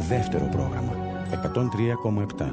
δεύτερο πρόγραμμα 103,7.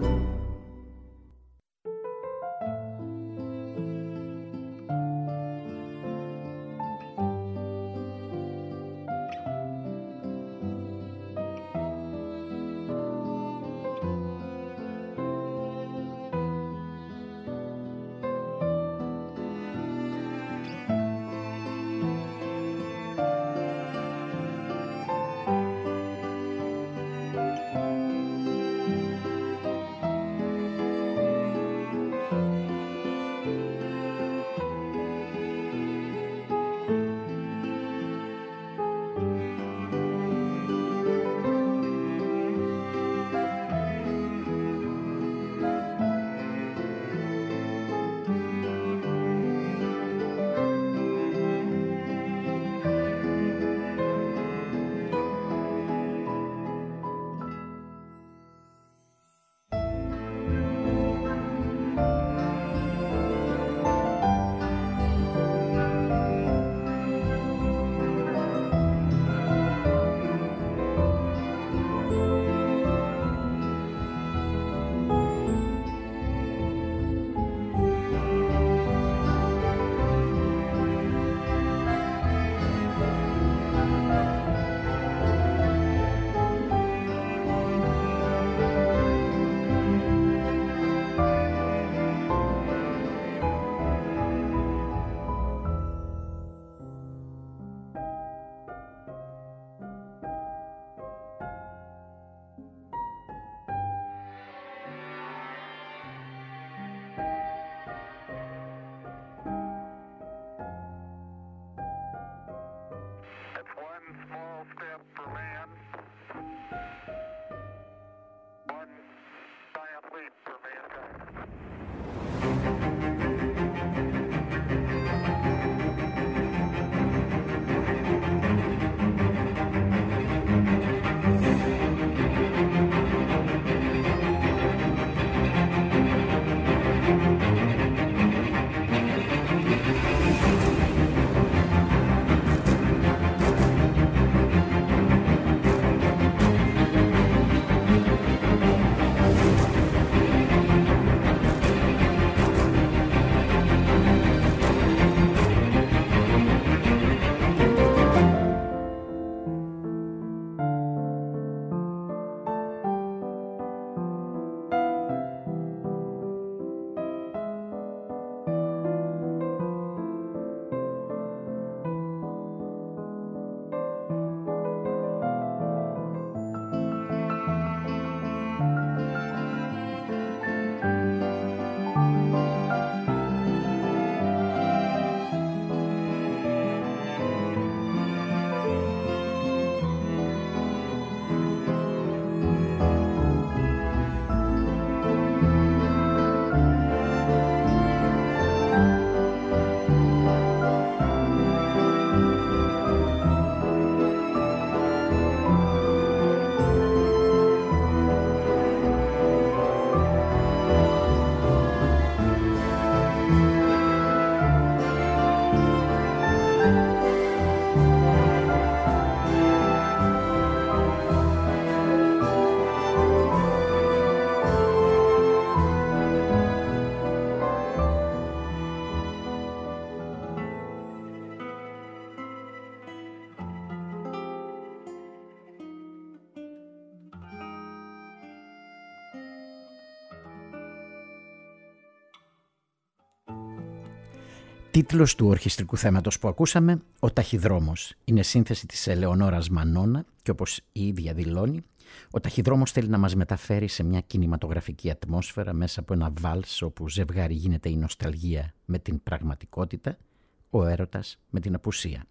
Τίτλος του ορχιστρικού θέματος που ακούσαμε, «Ο Ταχυδρόμος». Είναι σύνθεση της Ελεονόρας Μανώνα και όπως η ίδια δηλώνει, ο ταχυδρόμος θέλει να μας μεταφέρει σε μια κινηματογραφική ατμόσφαιρα μέσα από ένα βάλς όπου ζευγάρι γίνεται η νοσταλγία με την πραγματικότητα, ο έρωτας με την απουσία.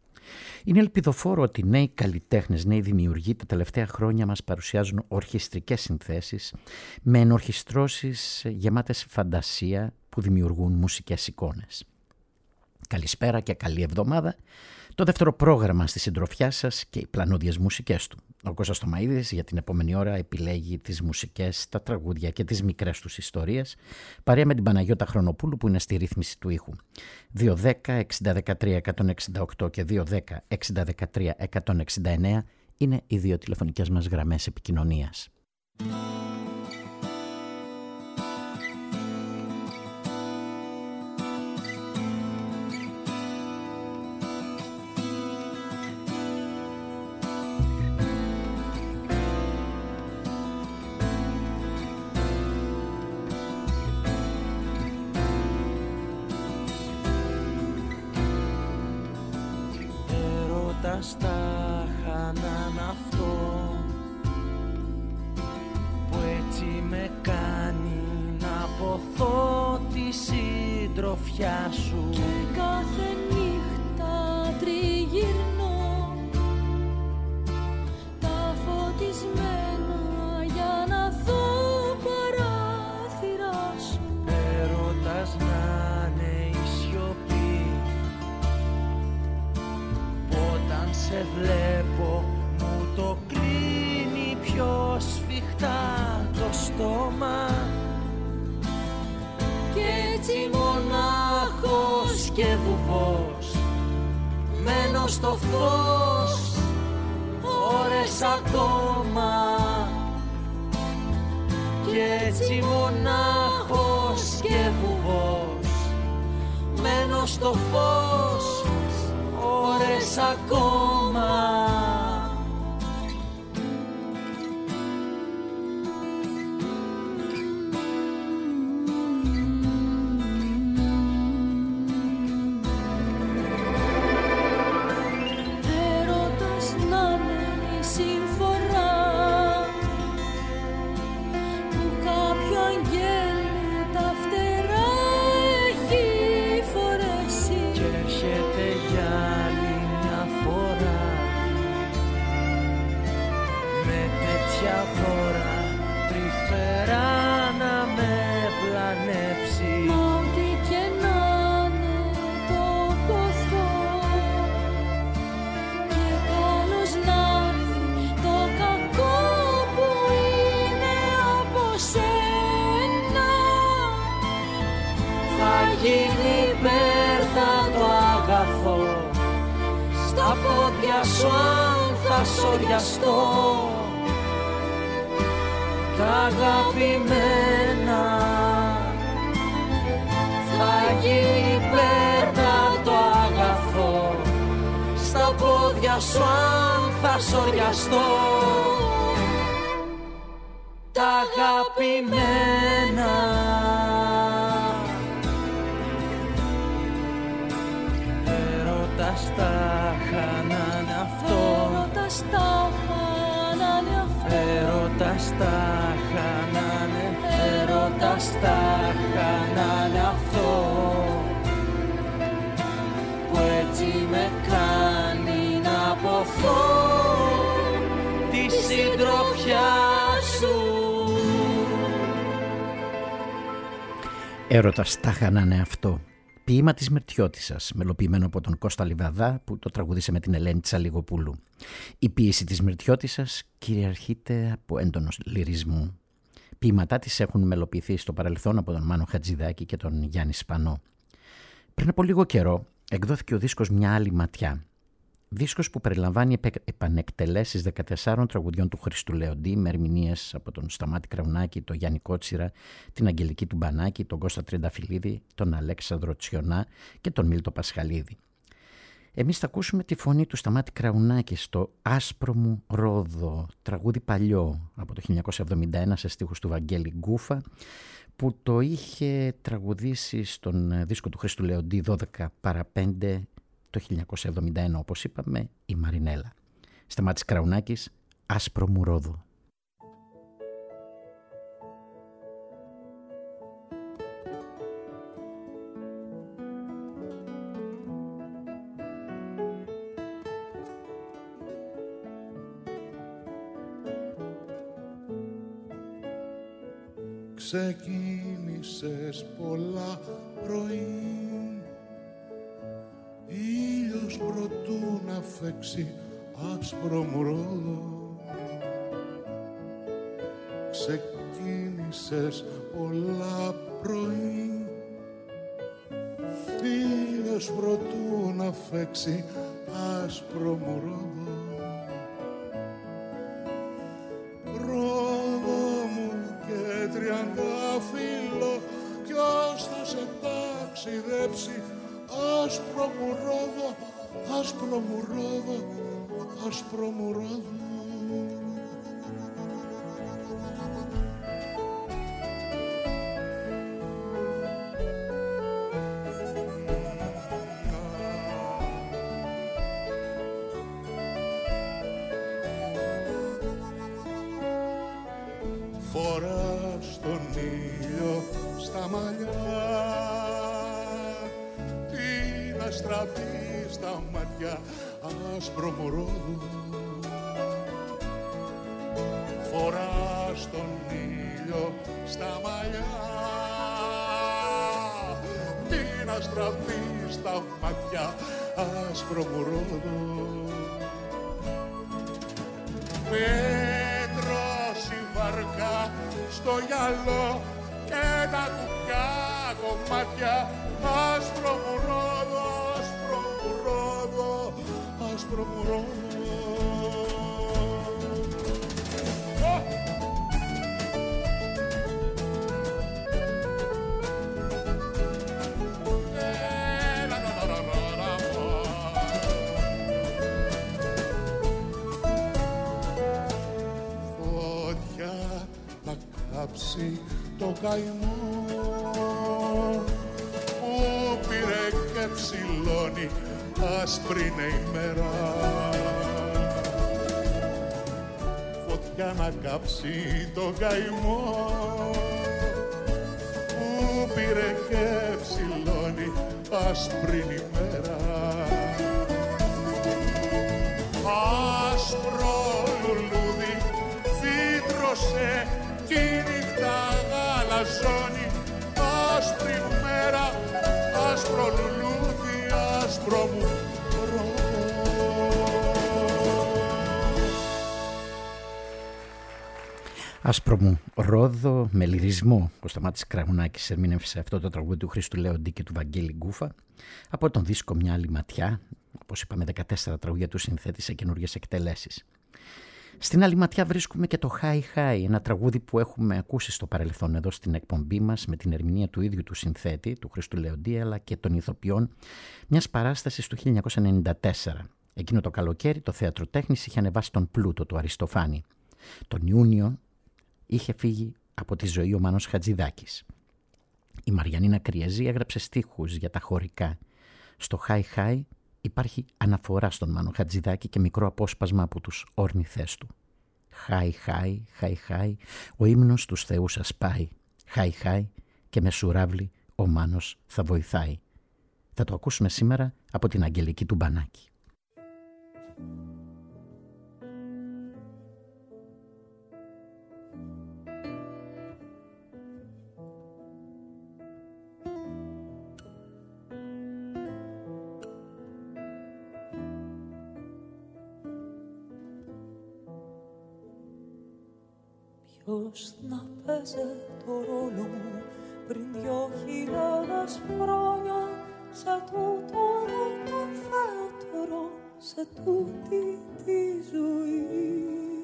Είναι ελπιδοφόρο ότι νέοι καλλιτέχνες, νέοι δημιουργοί τα τελευταία χρόνια μας παρουσιάζουν ορχιστρικές συνθέσεις με ενορχιστρώσεις γεμάτες φαντασία που δημιουργούν μουσικές εικόνες. Καλησπέρα και καλή εβδομάδα. Το δεύτερο πρόγραμμα στη συντροφιά σας και οι πλανόδιες μουσικές του. Ο Κώστας Τωμαΐδης για την επόμενη ώρα επιλέγει τις μουσικές, τα τραγούδια και τις μικρές τους ιστορίες, παρέα με την Παναγιώτα Χρονοπούλου που είναι στη ρύθμιση του ήχου. 210-6013-168 και 210-6013-169 είναι οι δύο τηλεφωνικές μας γραμμές επικοινωνίας. Στα χάναν αυτό που έτσι με κάνει να ποθώ τη συντροφιά σου. Και κάθε νύχτα τριγυρνώ τα φωτισμένα για να δω παράθυρά σου. Έρωτας να είναι η σιωπή, όταν σε βλέπω μου το κλείνει πιο σφιχτά το στόμα. Κι έτσι μονάχος Και βουβός μένω στο φως ώρες ακόμα. Κι έτσι μονάχος και βουβός μένω στο φως ώρες ακόμα. έρωτας να είναι η συμφορά που κάποιο αγγέλι τα φτερά έχει φορέσει. Και έρχεται για άλλη μια φορά με τέτοια φορά τρυφερά να με πλανέψει. Μα ό,τι και να είναι το ποθώ και καλώς να έρθει το κακό που είναι από σένα. Θα γίνει υπέρτατο αγαθό, στα πόδια σου αν θα σωριαστώ. Τα αγαπημένα θα γίνει υπέρτατο αγαθό, στα πόδια σου αν θα σωριαστώ. Τα αγαπημένα. Έρωτας τα χάνανε αυτό, Έρωτας τα χάνανε αυτό, έρωτας τα χάνανε, έρωτας τα χάνανε αυτό που έτσι με κάνει να ποθώ τη συντροφιά σου. Έρωτας τα χάνανε αυτό. Ποίημα της Μυρτιώτισσας, μελοποιημένο από τον Κώστα Λιβαδά που το τραγουδίσε με την Ελένη Τσαλιγοπούλου. Η ποίηση της Μυρτιώτισσας κυριαρχείται από έντονος λυρισμό. Ποίηματά της έχουν μελοποιηθεί στο παρελθόν από τον Μάνο Χατζηδάκη και τον Γιάννη Σπανό. Πριν από λίγο καιρό εκδόθηκε ο δίσκος «Μια άλλη ματιά». Δίσκος που περιλαμβάνει επανεκτελέσεις 14 τραγουδιών του Χρήστου Λεοντή με ερμηνείες από τον Σταμάτη Κραουνάκη, τον Γιάννη Κότσιρα, την Αγγελική του Μπανάκη, τον Κώστα Τριανταφυλλίδη, τον Αλέξανδρο Τσιονά και τον Μίλτο Πασχαλίδη. Εμείς θα ακούσουμε τη φωνή του Σταμάτη Κραουνάκη στο «Άσπρο μου Ρόδο», τραγούδι παλιό από το 1971 σε στίχους του Βαγγέλη Γκούφα, που το είχε τραγουδήσει στον δίσκο του Χρήστου Λεοντή 12 παρά 5 το 1971, όπως είπαμε, η Μαρινέλα. Σταμάτης Κραουνάκης, «Άσπρο μου Ρόδο». Ξεκίνησες πολλά πρωί, ήλιος προτού να φέξει άσπρο μου Ρόδο. Ξεκίνησες πολλά πρωί, ήλιος προτού να φέξει άσπρο μου Ρόδο. άσπρο μου ρόδο, άσπρο μου ρόδο. Φοράς τον ήλιο στα μαλλιά, την αστραπή στα μάτια, άσπρο μου ρόδο. Φοράς τον ήλιο στα μαλλιά, την αστραπή στα μάτια, άσπρο μου ρόδο. Βαρκά στο γυαλό και τα κουκιά κομμάτια, άσπρο μου ρόδο, άσπρο μου ρόδο, άσπρο μου ρόδο. Το καημό που πήρε και ψηλώνει, άσπρη είναι η μέρα. Φωτιά να κάψει το καημό που πήρε και ψηλώνει, άσπρη είναι η μέρα. Άσπρο λουλούδι φύτρωσε κι η νύχτα γαλαζώνει, άσπρη μου μέρα, άσπρο λουλούδι, άσπρο μου ρόδο. Άσπρο μου ρόδο, με λυρισμό. Ο Σταμάτης Κραγουνάκης ερμήνευσε αυτό το τραγούδι του Χρήστου Λέοντη και του Βαγγέλη Γκούφα από τον δίσκο «Μια άλλη ματιά». Όπως είπαμε, 14 τραγούδια του συνθέτει σε καινούργιες εκτελέσεις. Στην άλλη ματιά βρίσκουμε και το Hi Hi, ένα τραγούδι που έχουμε ακούσει στο παρελθόν εδώ στην εκπομπή μας με την ερμηνεία του ίδιου του συνθέτη, του Χρήστου Λέοντη, αλλά και των ηθοποιών μιας παράστασης του 1994. Εκείνο το καλοκαίρι το Θέατρο Τέχνης είχε ανεβάσει τον Πλούτο του Αριστοφάνη. Τον Ιούνιο είχε φύγει από τη ζωή ο Μάνος Χατζηδάκης. Η Μαριανίνα Κριαζή έγραψε στίχους για τα χωρικά. Στο Hi Hi υπάρχει αναφορά στον Μάνο Χατζηδάκη και μικρό απόσπασμα από τους όρνηθές του. Χάι, χάι, χάι, χάι, ο ύμνος τους θεούς σας πάει. Χάι, χάι, και με σουράβλι ο Μάνος θα βοηθάει. Θα το ακούσουμε σήμερα από την Αγγελική του Μπανάκη. Ποιος να παίζε το ρόλο μου πριν 2.000 χρόνια σε τούτο το θέατρο, σε τούτη τη ζωή.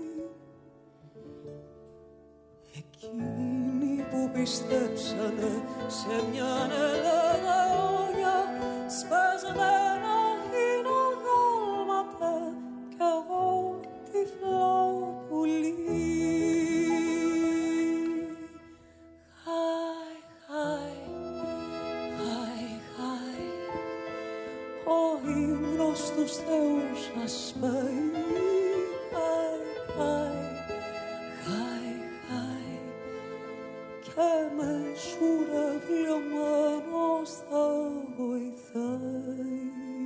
Εκείνοι που πιστέψανε σε μιαν Ελλάδα αιώνια, σπασμένα χειρογάλματα κι εγώ τυφλό πουλί. Στους θεούς σας πάει. Χάι, χάι, χάι, χάι, και με σουρευλιωμένος θα βοηθάει.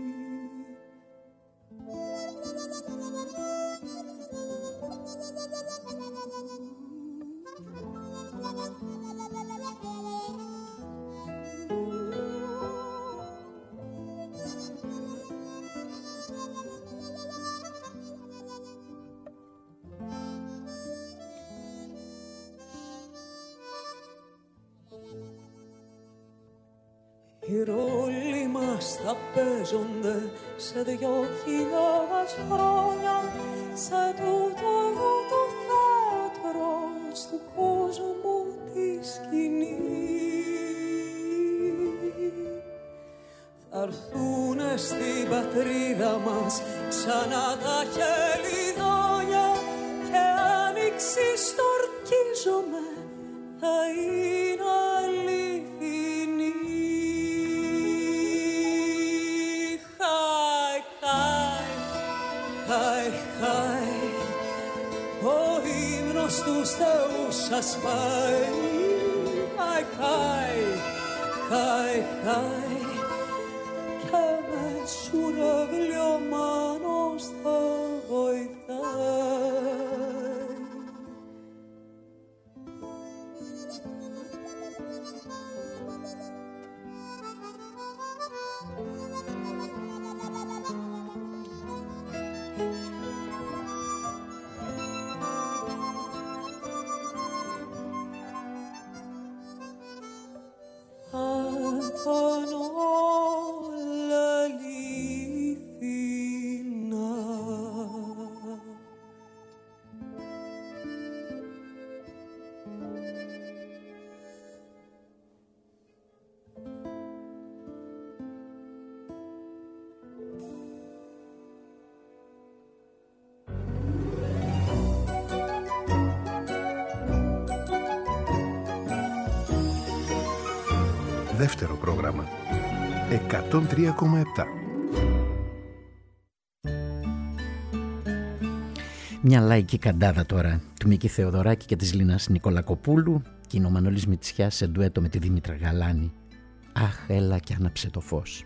Οι ρόλοι μας θα παίζονται σε 2.000 χρόνια, σε τούτο εδώ το θέατρο, του κόσμου τη σκηνή. Θα αρθούνε στην πατρίδα μας ξανά τα χελιδόνια και άνοιξη στορκίζομαι θα είναι αληθινή. Χάι, χάι, χάι, χάι, ο ύμνος τους θεούς σας πάει. Χάι, χάι, χάι, χάι, και με σουρευλιωμάνος θα βοηθάει. Δεύτερο πρόγραμμα 103,7. Μια λαϊκή καντάδα τώρα του Μίκη Θεοδωράκη και της Λίνας Νικολακοπούλου και είναι ο Μανώλης Μητσιάς σε ντουέτο με τη Δήμητρα Γαλάνη. Αχ, έλα και άναψε το φως.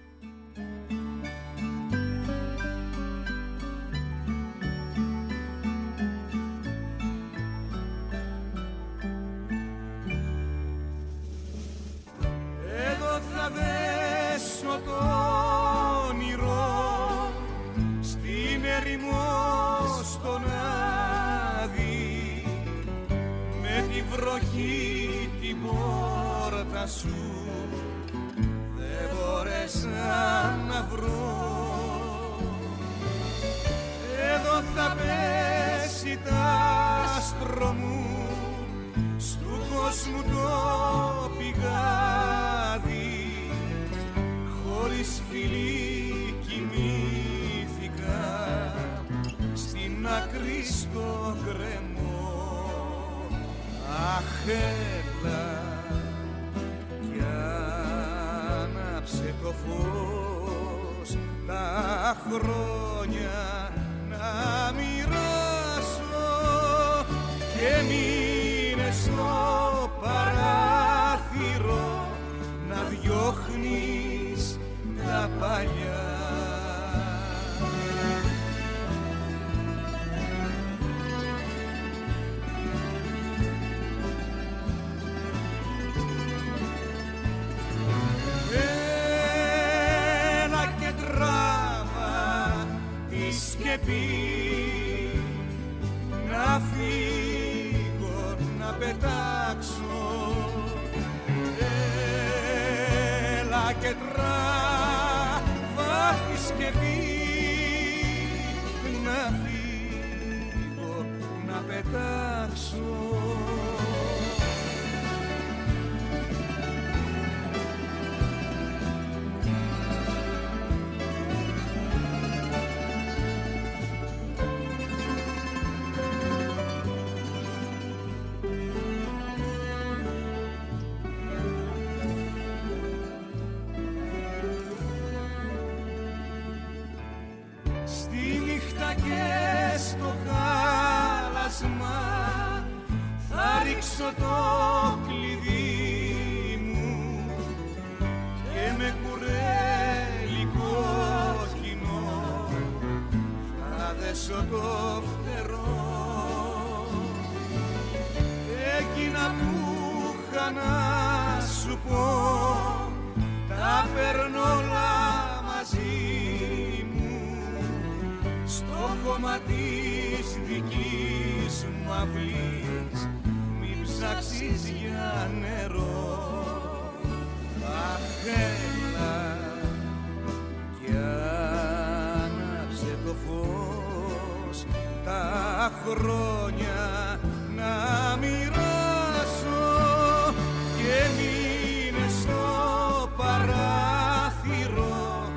παράθυρο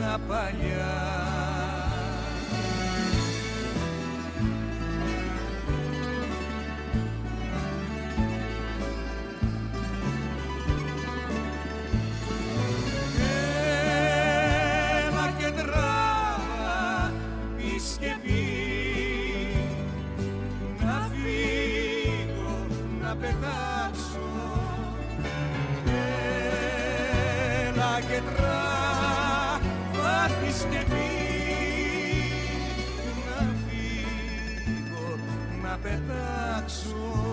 τα παλιά. Έλα και τράβα πεις και πει, να φύγω, να πετάξω. Έλα και τράβα πεις και πει, να φύγω, να πετάξω.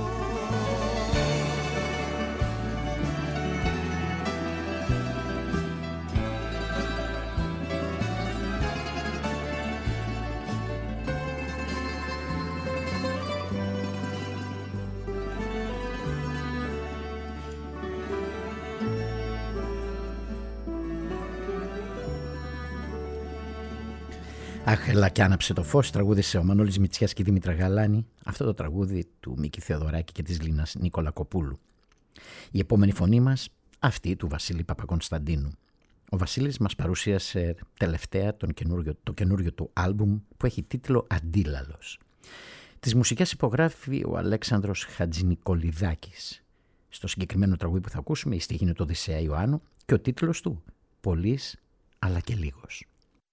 Αχ, έλα κι άναψε το φως, τραγούδισε ο Μανώλης Μητσιάς και η Δήμητρα Γαλάνη, αυτό το τραγούδι του Μίκη Θεοδωράκη και της Λίνας Νικολακοπούλου. Η επόμενη φωνή μας, αυτή του Βασίλη Παπακωνσταντίνου. Ο Βασίλης μας παρουσίασε τελευταία το καινούριο του άλμπουμ που έχει τίτλο «Αντίλαλος». Τις μουσικές υπογράφει ο Αλέξανδρος Χατζηνικολιδάκης. Στο συγκεκριμένο τραγούδι που θα ακούσουμε η στίχη είναι το Οδυσσέα Ιωάννου και ο τίτλος του «Πολύς αλλά και λίγος».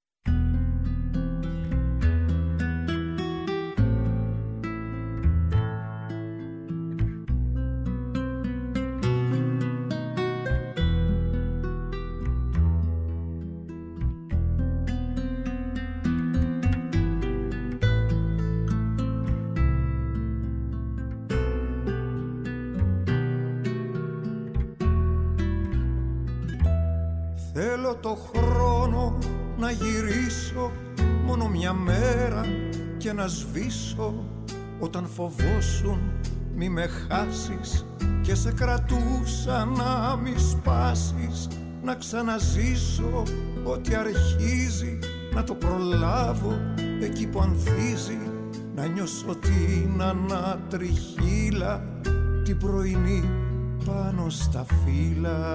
Θέλω το χρόνο να γυρίσω μόνο μια μέρα και να σβήσω όταν φοβόσουν μη με χάσεις και σε κρατούσα να μη σπάσεις, να ξαναζήσω ό,τι αρχίζει, να το προλάβω εκεί που ανθίζει, να νιώσω την ανατριχύλα την πρωινή πάνω στα φύλλα.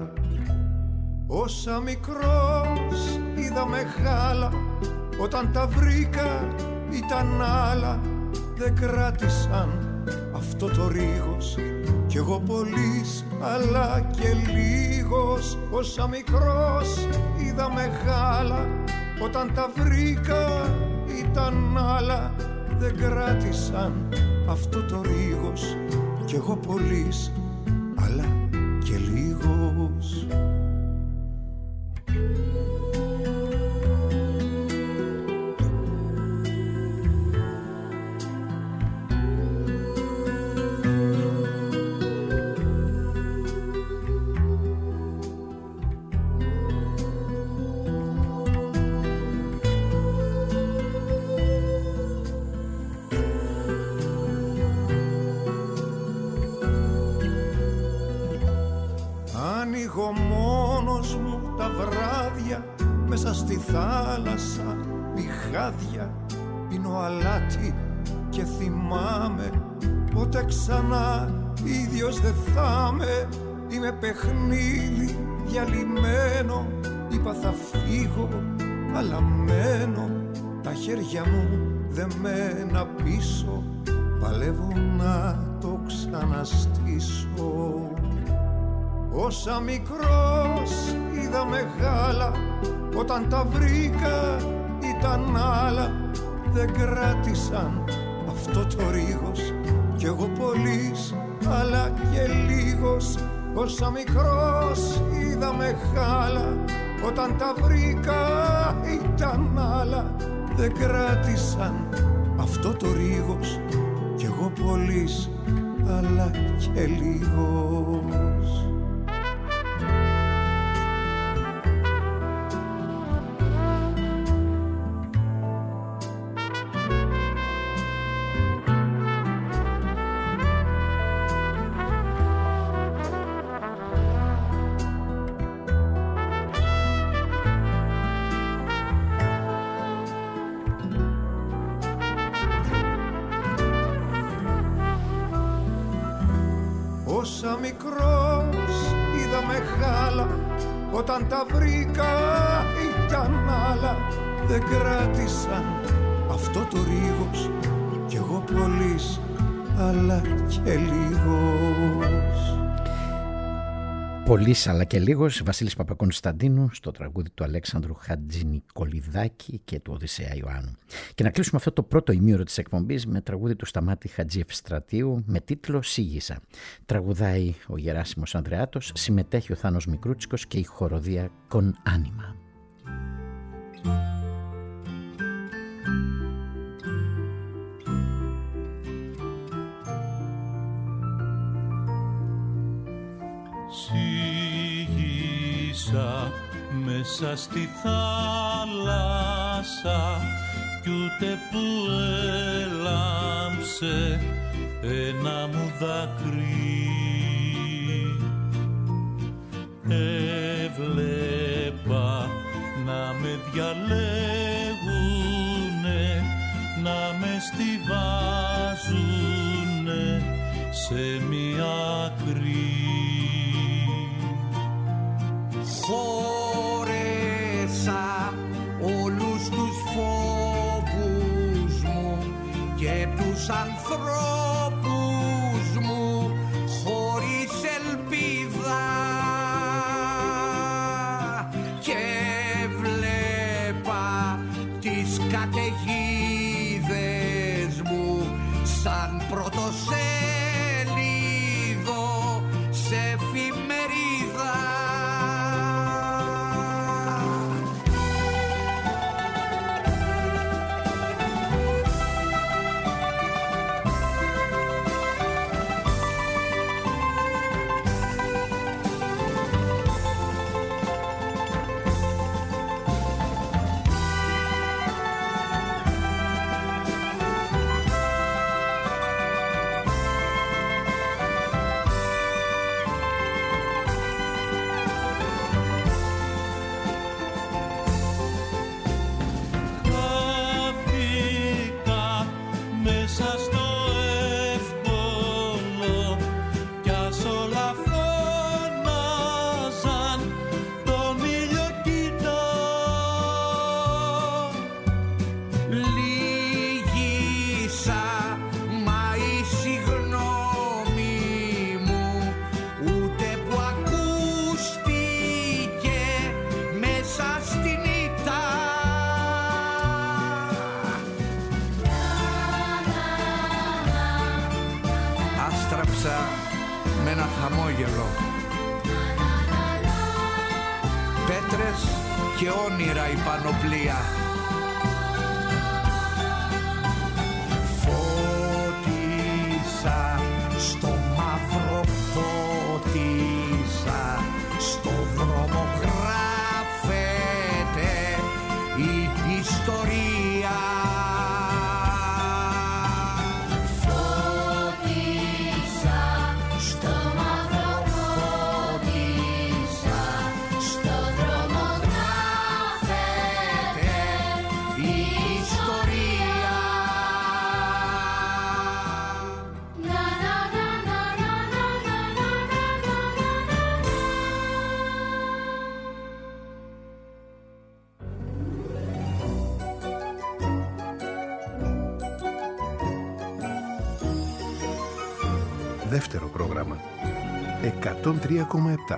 Όσα μικρός είδα μεγάλα, όταν τα βρήκα ήταν άλλα, δεν κράτησαν αυτό το ρίγος κι εγώ πολύς αλλά και λίγος. Όσα μικρός είδα μεγάλα, όταν τα βρήκα ήταν άλλα, δεν κράτησαν αυτό το ρίγος κι εγώ πολύς αλλά και λίγος. Ανοίγω μόνος μου τα βράδια μέσα στη θάλασσα πηχάδια, πίνω αλάτι και θυμάμαι ποτέ ξανά ίδιος δεν θα'μαι. Είμαι παιχνίδι διαλυμένο, είπα θα φύγω αλλά μένω, τα χέρια μου δεμένα πίσω, παλεύω να το ξαναστήσω. Όσα μικρός είδα μεγάλα, όταν τα βρήκα ήταν άλλα, δεν κράτησαν αυτό το ρίγος κι εγώ πολύς αλλά και λίγος. Όσα μικρός είδα μεγάλα, όταν τα βρήκα ήταν άλλα, δεν κράτησαν αυτό το ρίγος κι εγώ πολύς αλλά και λίγος. Όσα μικρός είδα μεγάλα, όταν τα βρήκα κι αν άλλα δεν κράτησαν αυτό το ρίγος, κι εγώ πολύς αλλά και λίγος. Πολύς αλλά και λίγος, Βασίλης Παπακωνσταντίνου στο τραγούδι του Αλέξανδρου Χατζηνικολιδάκη και του Οδυσσέα Ιωάννου. Και να κλείσουμε αυτό το πρώτο ημίωρο της εκπομπής με τραγούδι του Σταμάτη Χατζιευστρατείου με τίτλο «Σίγησα». Τραγουδάει ο Γεράσιμος Ανδρεάτος, συμμετέχει ο Θάνος Μικρούτσικος και η χοροδία Κον Άνιμα. Σίγησα μέσα στη θάλασσα κι ούτε που έλαμψε ένα μου δάκρυ. Έβλεπα να με διαλέγουνε, να με στιβάζουνε σε μια άκρη. Χώρεσα όλους τους φόβους μου και τους ανθρώπους μου χωρίς ελπίδα και βλέπα τις καταιγίδες μου σαν πρωτοσέλιδο σε εφημερίδα. Με ένα χαμόγελο πέτρες και όνειρα η πανοπλία. Φώτισα στο μαύρο, φώτισα στο δρόμο, γράφεται η ιστορία. Δεύτερο πρόγραμμα 103,7.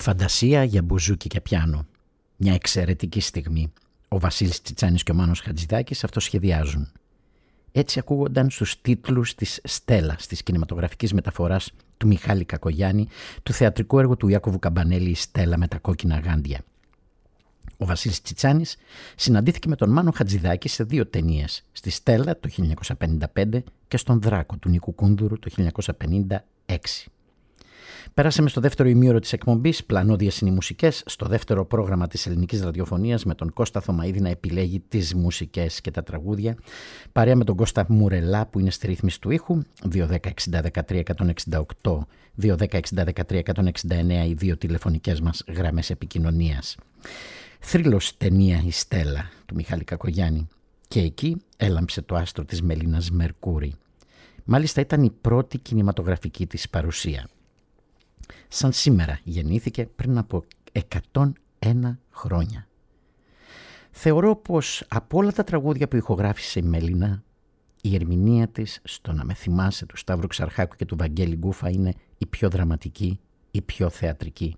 Φαντασία για μπουζούκι και πιάνο. Μια εξαιρετική στιγμή. Ο Βασίλης Τσιτσάνης και ο Μάνος Χατζηδάκης αυτό σχεδιάζουν. Έτσι ακούγονταν στους τίτλους της Στέλλα, της κινηματογραφικής μεταφοράς του Μιχάλη Κακογιάννη, του θεατρικού έργου του Ιάκωβου Καμπανέλη «Η Στέλλα με τα κόκκινα γάντια». Ο Βασίλης Τσιτσάνης συναντήθηκε με τον Μάνο Χατζηδάκη σε 2 ταινίες, στη Στέλλα το 1955 και στον Δράκο του Νίκου Κούνδουρου το 1956. Πέρασαμε στο δεύτερο ημίωρο της εκπομπής, πλανώδιες είναι οι μουσικές, στο δεύτερο πρόγραμμα της ελληνικής ραδιοφωνίας με τον Κώστα Θωμαίδη να επιλέγει τις μουσικές και τα τραγούδια, παρέα με τον Κώστα Μουρελά που είναι στη ρύθμιση του ήχου, 210-60-13-168, 210-60-13-169 οι 2 τηλεφωνικές μας γραμμές επικοινωνίας. Θρύλος ταινία «Η Στέλλα» του Μιχάλη Κακογιάννη και εκεί έλαμψε το άστρο της Μελίνας Μερκούρη. Μάλιστα ήταν η πρώτη κινηματογραφική της παρουσία. Σαν σήμερα γεννήθηκε πριν από 101 χρόνια. Θεωρώ πως από όλα τα τραγούδια που ηχογράφησε η Μελίνα, η ερμηνεία της στο «Να με θυμάσαι» του Σταύρου Ξαρχάκου και του Βαγγέλη Γκούφα είναι η πιο δραματική, η πιο θεατρική.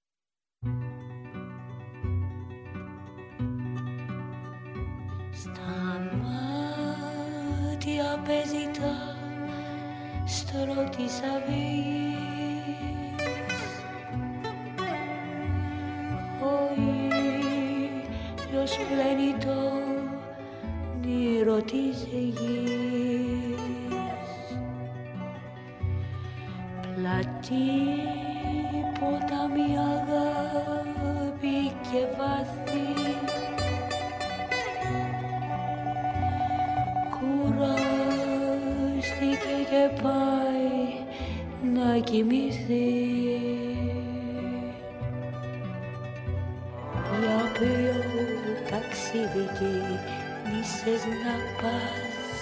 Στα μάτια παίζει τα στρώ της αυγής, ο ήλιος πλένει το όνειρο της γης. Πλατή ποτάμι αγάπη και βάθη, κουράστηκε και πάει να κοιμηθεί. Για ποιο ταξίδι κίνησες να πας,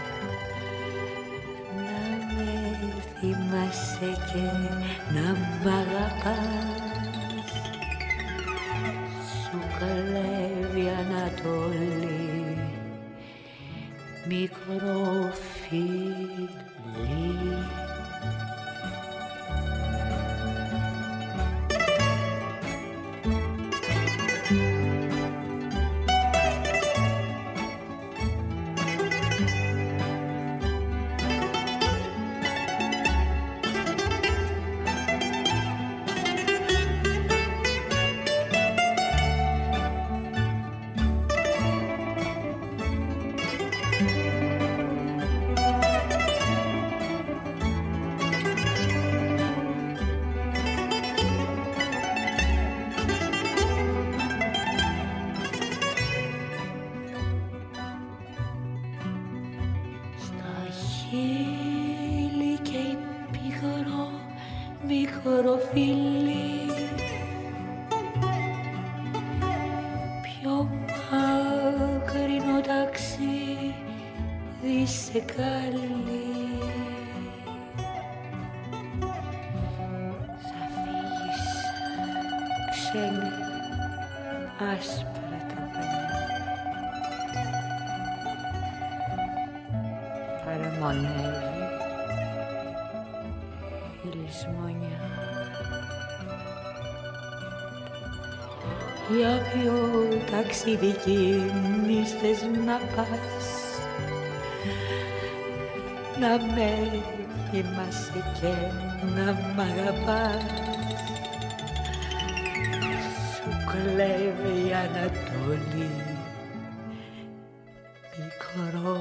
να με θυμάσαι και να μ' αγαπάς. Σου καλεύει Ανατολή, μικρό φίλι. Για ποιο ταξίδι κίνησες να πας, να με θυμάσαι και να μ' αγαπάς. Σου κλέβει η Ανατολή, μικρό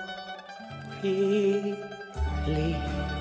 φίλι.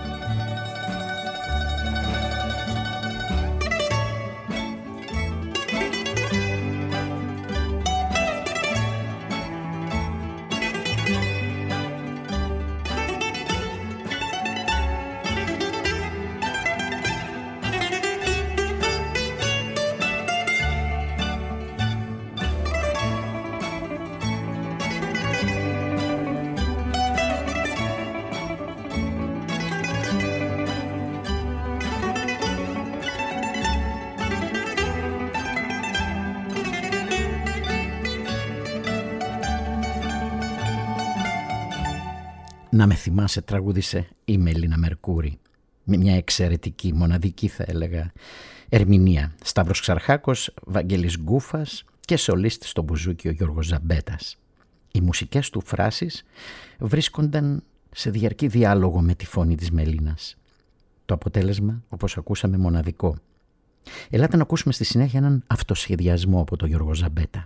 «Να με θυμάσαι» τραγούδισε η Μελίνα Μερκούρη με μια εξαιρετική, μοναδική θα έλεγα Ερμηνεία Σταύρος Ξαρχάκος, Βαγγέλης Γκούφας και σολίστ στο μπουζούκι ο Γιώργος Ζαμπέτας. Οι μουσικές του φράσεις βρίσκονταν σε διαρκή διάλογο με τη φωνή της Μελίνας. Το αποτέλεσμα, όπως ακούσαμε, μοναδικό. Ελάτε να ακούσουμε στη συνέχεια έναν αυτοσχεδιασμό από τον Γιώργο Ζαμπέτα.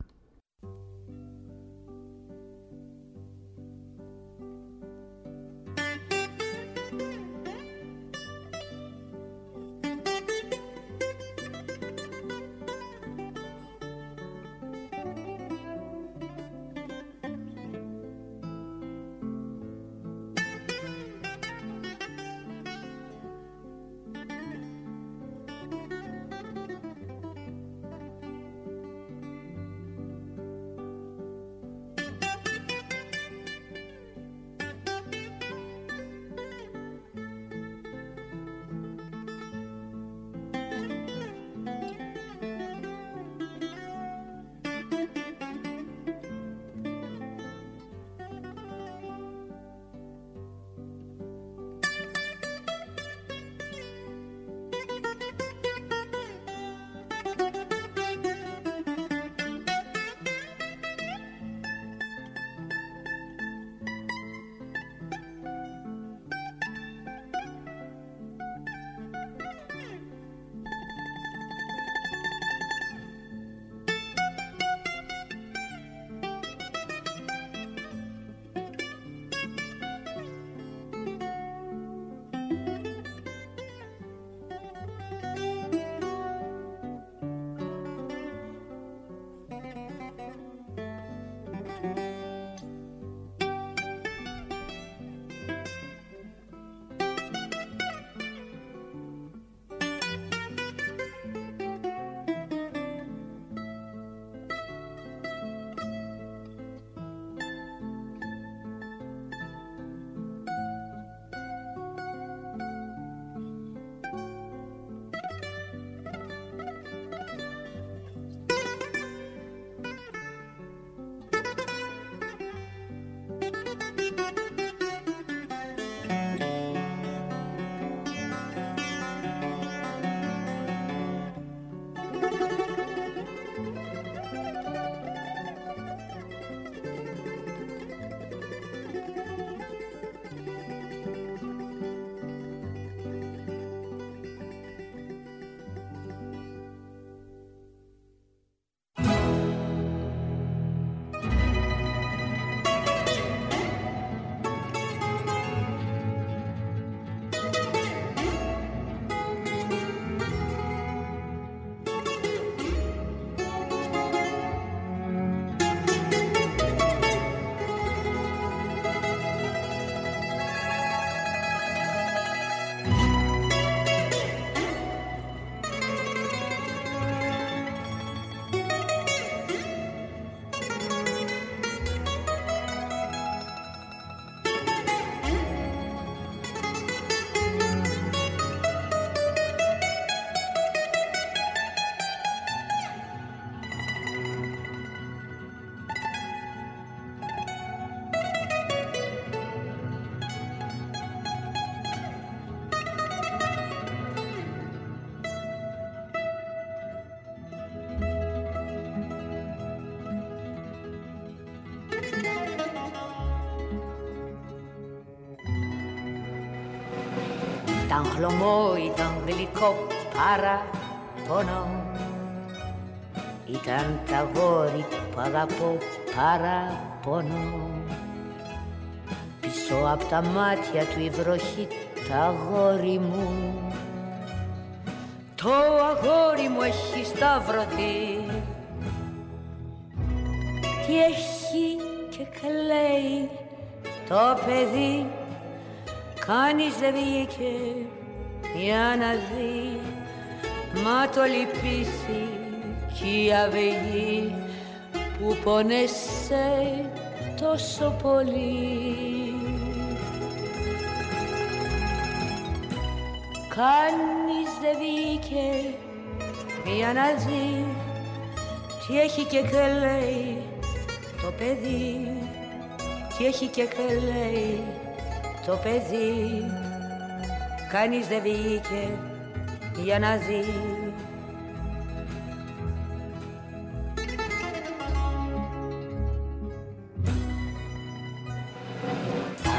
Ήταν χλωμό, ήταν γλυκό παραπονό. Ήταν τα γόρι που αγαπώ παραπονό. Πίσω απ' τα μάτια του η βροχή τα αγόρι μου. Το αγόρι μου έχει σταυρωθεί. Τι έχει και κλαίει το παιδί. Κανείς δεν βγήκε για να δει. Μα το λυπήσει κι η αυγή που πονέσαι τόσο πολύ. Κανείς δεν βγήκε για να δει τι έχει και κλαίει το παιδί. Τι έχει και κλαίει το παιδί. Κανείς δεν βγήκε για να δει.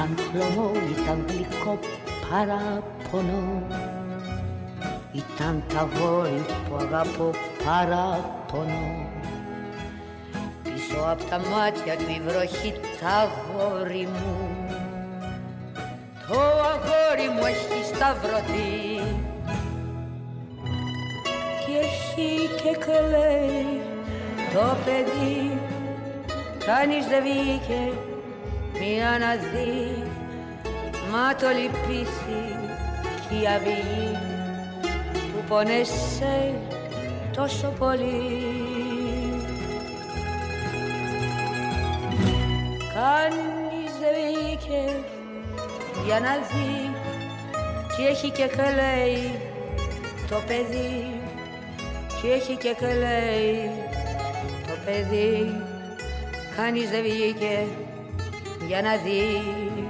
Ήταν χλωμό, ήταν γλυκό παράπονο. Ήταν τα γόρι που αγαπώ παράπονο. Πίσω απ' τα μάτια του η βροχή τα αγόρι μου. Το αγόρι μου έχει σταυρωθεί και έχει και κλαίει το παιδί. Κανείς δεν βγήκε μία να δει, μα το λυπήσει κι η αυγή που πονέσαι τόσο πολύ. Κανείς δεν βγήκε για να δει κι έχει και κλαίει το παιδί, κι έχει και κλαίει το παιδί. Κανείς δεν βγήκε για να δει.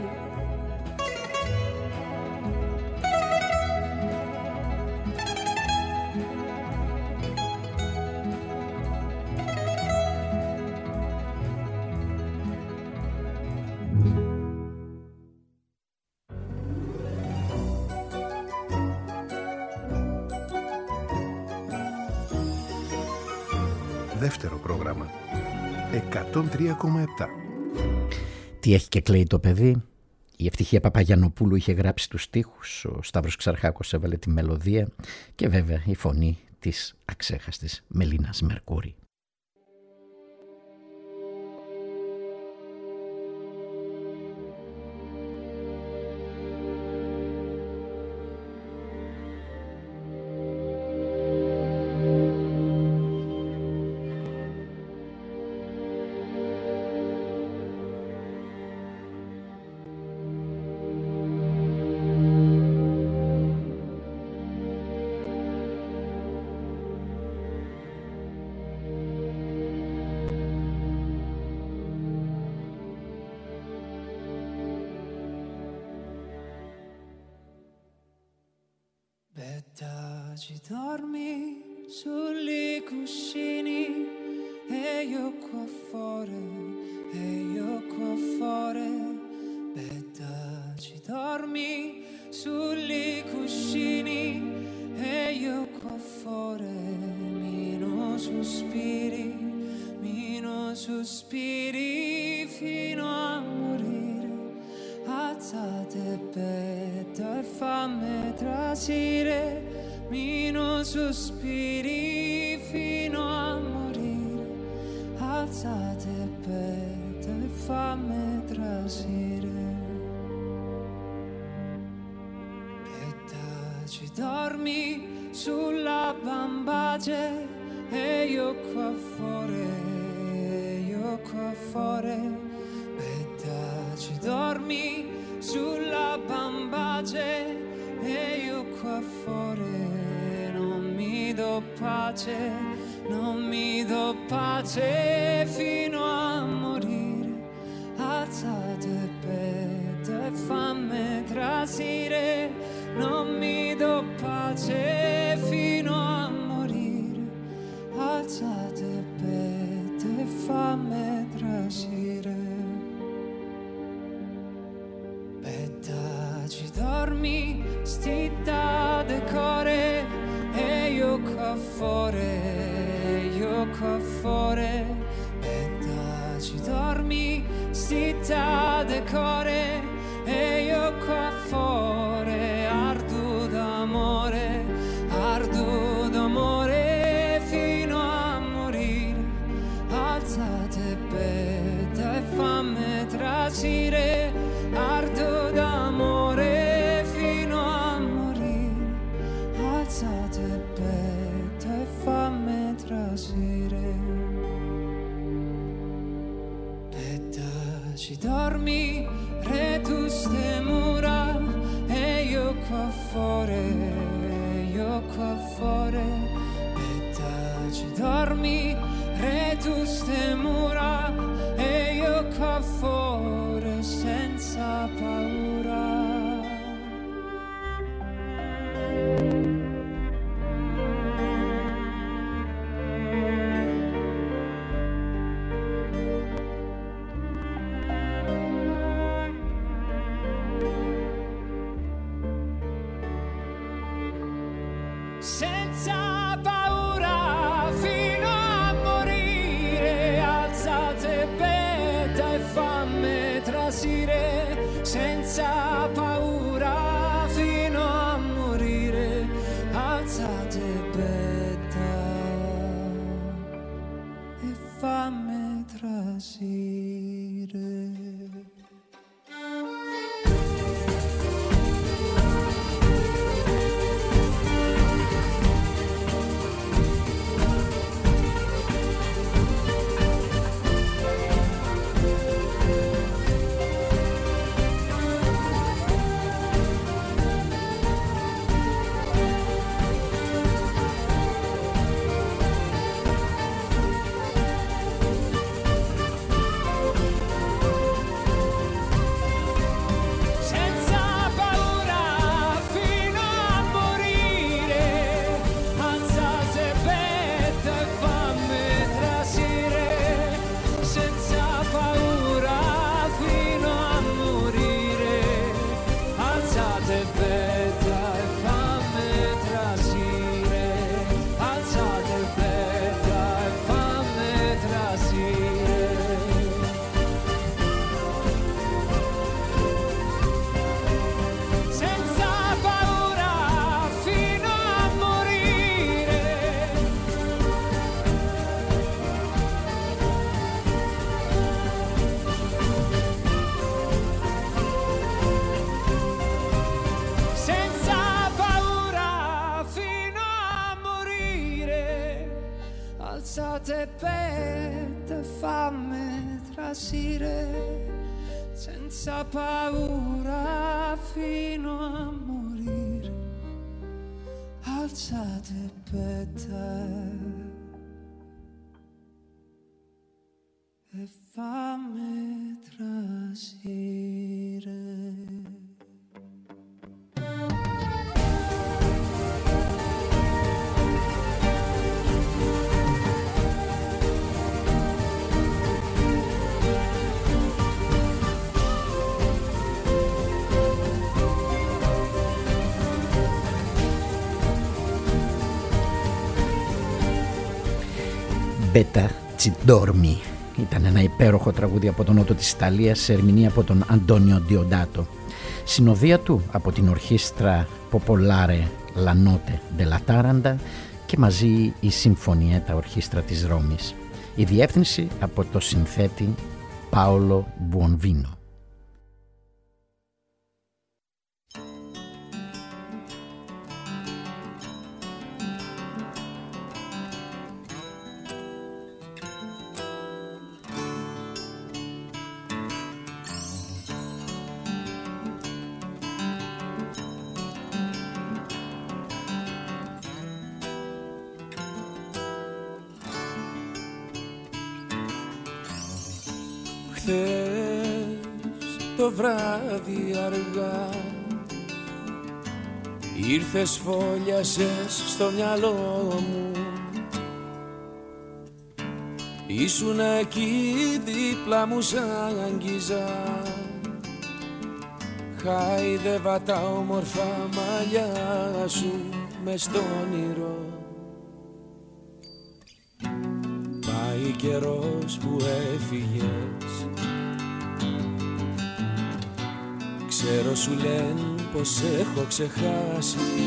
Δεύτερο πρόγραμμα. 103,7. Τι έχει και κλαίει το παιδί. Η Ευτυχία Παπαγιαννοπούλου είχε γράψει τους στίχους, ο Σταύρος Ξαρχάκος έβαλε τη μελωδία και βέβαια η φωνή της αξέχαστης Μελίνας Μερκούρη. Ci dormi sugli cuscini e io qua fuori, betta, ci dormi sugli cuscini e io qua fuori, meno sospiri fino a morire, alzate betta e fammi trasire. Meno sospiri fino a morire, alzate petto e fammi trasire. Betta, ci dormi sulla bambace e io qua fuori, betta, ci dormi sulla bambace e io qua fuori. Non mi do pace fino a morire, alzate petto e fammi trasire. Non mi do pace fino a morire, alzate petto e fammi trasire. Betta, ci dormi stitta decore e io qua fuori, betta, ci dormi stitta decore e io qua fuori, ardu d'amore fino a morire, alzate betta e fammi trasire, ardu d'amore fino a morire, alzate betta e fammi trasire. Betta, ci dormi re tu ste mura e io qua fuori, betta, ci dormi re tu ste mura e io qua fuori senza paura. senza paura fino a morire, alzate beta e fammi trasire, senza paura fino a morire, alzate beta e fammi trasire. Alzate pette, fammi trasire, senza paura fino a morire. Alzate pette e fammi trasire. Μπέτα Τσιντόρμι ήταν ένα υπέροχο τραγούδι από τον νότο της Ιταλίας σε ερμηνεία από τον Αντώνιο Ντιοντάτο. Συνοδεία του από την ορχήστρα Popolare La Notte della Taranta και μαζί η Συμφωνιέτα Ορχήστρα της Ρώμης. Η διεύθυνση από το συνθέτη Πάολο Μπουονβίνο. Το βράδυ αργά ήρθες, φόλιασες στο μυαλό μου, ήσουν εκεί δίπλα μου σαν αγγίζα, χάιδευα τα όμορφα μαλλιά σου μες στο όνειρο. Πάει καιρός που έφυγες, ξέρω σου λένε πως έχω ξεχάσει,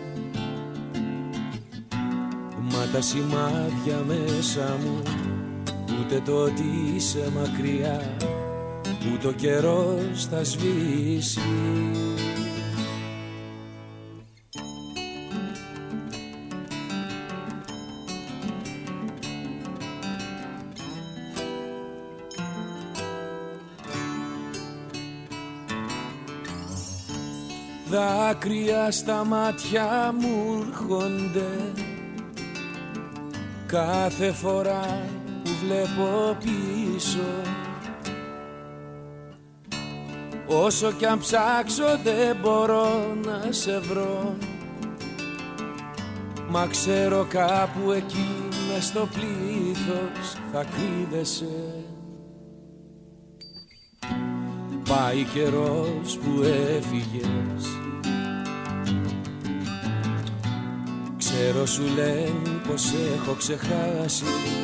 μα τα σημάδια μέσα μου ούτε το ότι είσαι μακριά, ούτε ο καιρός θα σβήσει. Δάκρυα στα μάτια μου έρχονται κάθε φορά που βλέπω πίσω, όσο κι αν ψάξω δεν μπορώ να σε βρω, μα ξέρω κάπου εκεί μες στο πλήθος θα κρύβεσαι. Πάει καιρός που έφυγες, Ξέρω σου λένε πως έχω ξεχάσει,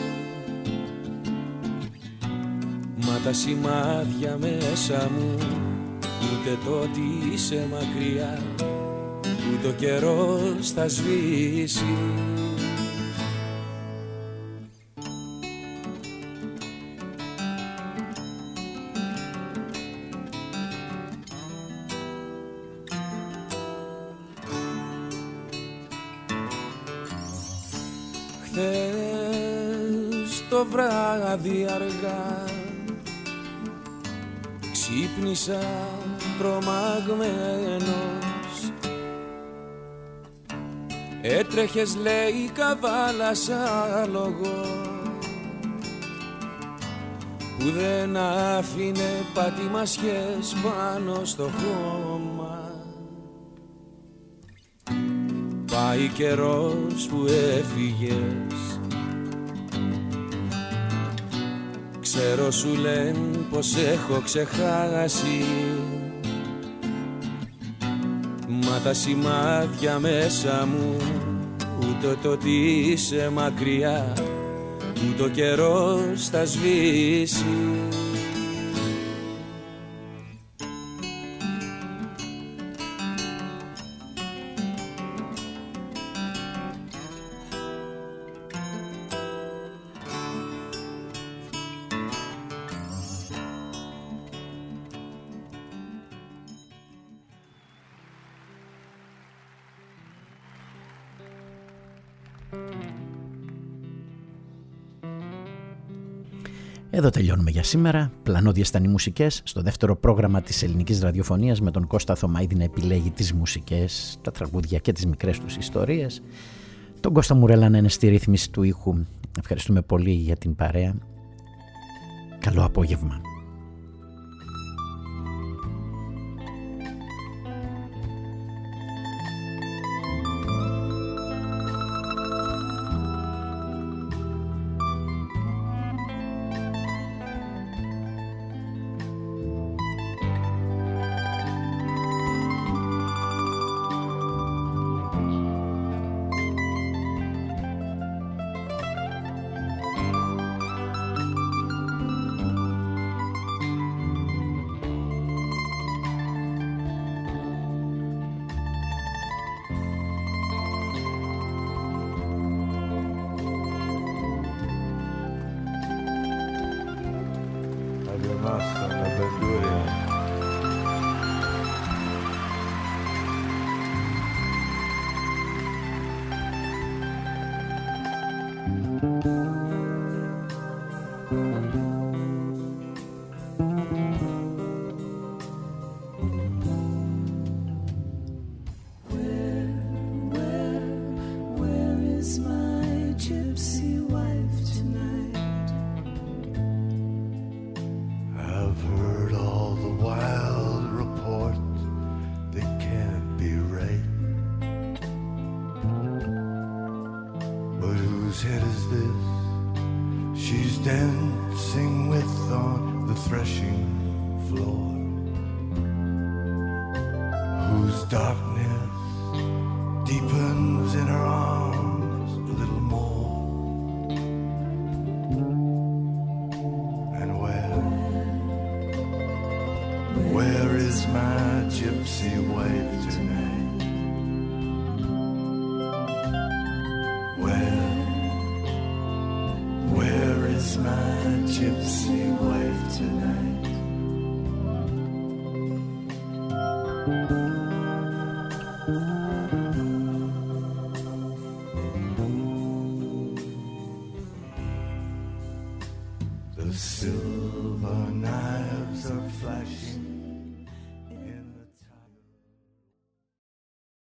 μα τα σημάδια μέσα μου ούτε το ότι είσαι μακριά, ούτε ο καιρός θα σβήσει. Χθες το βράδυ αργά ξύπνησα τρομαγμένος, έτρεχες λέει καβάλα σαν άλογο που δεν άφηνε πατημασιές πάνω στο χώμα. Πάει καιρός που έφυγες, ξέρω σου λένε πως έχω ξεχάσει, μα τα σημάδια μέσα μου ούτε το ότι είσαι μακριά, ούτε ο καιρός θα σβήσει. Εδώ τελειώνουμε για σήμερα. Πλανώδιες ήταν οι μουσικές στο δεύτερο πρόγραμμα της ελληνικής ραδιοφωνίας, με τον Κώστα Θωμαίδη να επιλέγει τις μουσικές, τα τραγούδια και τις μικρές τους ιστορίες. Τον Κώστα Μουρέλα να είναι στη ρύθμιση του ήχου. Ευχαριστούμε πολύ για την παρέα. Καλό απόγευμα. Gypsy wife tonight.